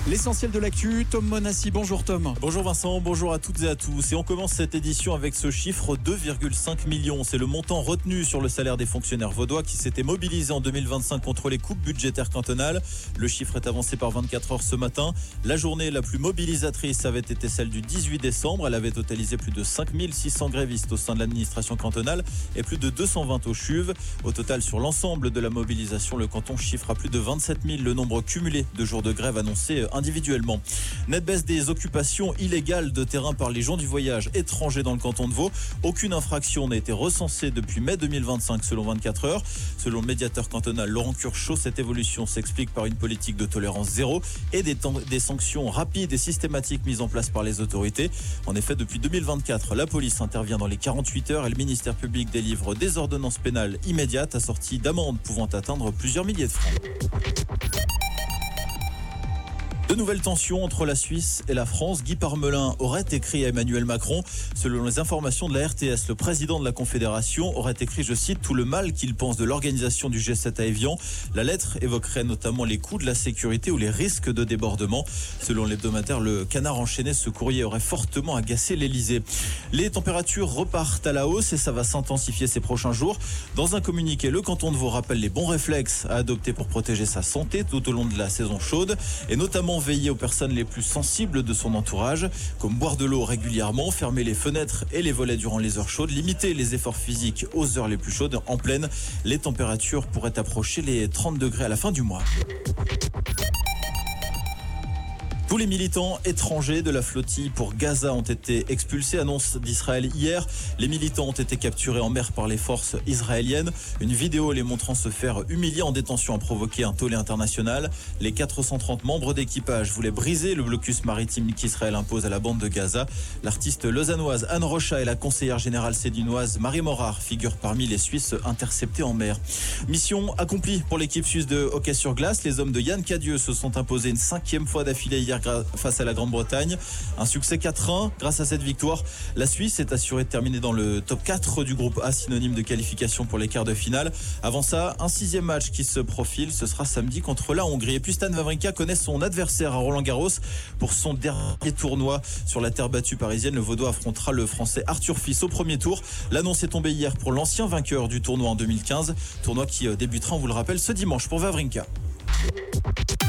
L'essentiel de l'actu, Tom Monassi. Bonjour Tom. Bonjour Vincent, bonjour à toutes et à tous. Et on commence cette édition avec ce chiffre, 2,5 millions. C'est le montant retenu sur le salaire des fonctionnaires vaudois qui s'étaient mobilisés en 2025 contre les coupes budgétaires cantonales. Le chiffre est avancé par 24 heures ce matin. La journée la plus mobilisatrice avait été celle du 18 décembre. Elle avait totalisé plus de 5600 grévistes au sein de l'administration cantonale et plus de 220 au CHUV. Au total, sur l'ensemble de la mobilisation, le canton chiffre à plus de 27 000 le nombre cumulé de jours de grève annoncés individuellement. Net baisse des occupations illégales de terrain par les gens du voyage étrangers dans le canton de Vaud. Aucune infraction n'a été recensée depuis mai 2025 selon 24 heures. Selon le médiateur cantonal Laurent Curchot, cette évolution s'explique par une politique de tolérance zéro et des sanctions rapides et systématiques mises en place par les autorités. En effet, depuis 2024, la police intervient dans les 48 heures et le ministère public délivre des ordonnances pénales immédiates assorties d'amendes pouvant atteindre plusieurs milliers de francs. De nouvelles tensions entre la Suisse et la France. Guy Parmelin aurait écrit à Emmanuel Macron. Selon les informations de la RTS, le président de la Confédération aurait écrit, je cite, tout le mal qu'il pense de l'organisation du G7 à Évian. La lettre évoquerait notamment les coûts de la sécurité ou les risques de débordement. Selon l'hebdomadaire Le Canard enchaîné, ce courrier aurait fortement agacé l'Elysée. Les températures repartent à la hausse et ça va s'intensifier ces prochains jours. Dans un communiqué, le canton de Vaud rappelle les bons réflexes à adopter pour protéger sa santé tout au long de la saison chaude et notamment veiller aux personnes les plus sensibles de son entourage, comme boire de l'eau régulièrement, fermer les fenêtres et les volets durant les heures chaudes, limiter les efforts physiques aux heures les plus chaudes. En pleine, les températures pourraient approcher les 30 degrés à la fin du mois. Tous les militants étrangers de la flottille pour Gaza ont été expulsés, annonce d'Israël hier. Les militants ont été capturés en mer par les forces israéliennes. Une vidéo les montrant se faire humilier en détention a provoqué un tollé international. Les 430 membres d'équipage voulaient briser le blocus maritime qu'Israël impose à la bande de Gaza. L'artiste lausannoise Anne Rocha et la conseillère générale sédunoise Marie Morard figurent parmi les Suisses interceptés en mer. Mission accomplie pour l'équipe suisse de hockey sur glace. Les hommes de Yann Cadieux se sont imposés une 5e fois d'affilée hier face à la Grande-Bretagne. Un succès 4-1. Grâce à cette victoire, la Suisse est assurée de terminer dans le top 4 du groupe A, synonyme de qualification pour les quarts de finale. Avant ça, un 6e match qui se profile, ce sera samedi contre la Hongrie. Et puis Stan Wawrinka connaît son adversaire à Roland-Garros pour son dernier tournoi sur la terre battue parisienne. Le Vaudois affrontera le Français Arthur Fils au premier tour. L'annonce est tombée hier pour l'ancien vainqueur du tournoi en 2015. Tournoi qui débutera, on vous le rappelle, ce dimanche pour Wawrinka.